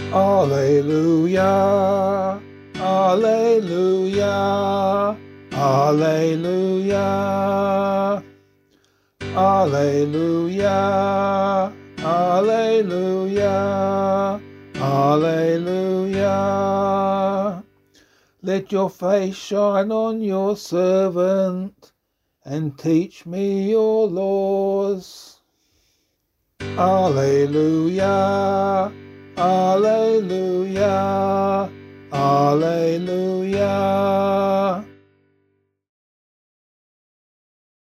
Alleluia, Alleluia, Alleluia, Alleluia, Alleluia, Alleluia. Let your face shine on your servant, and teach me your laws. Alleluia, Alleluia, Alleluia.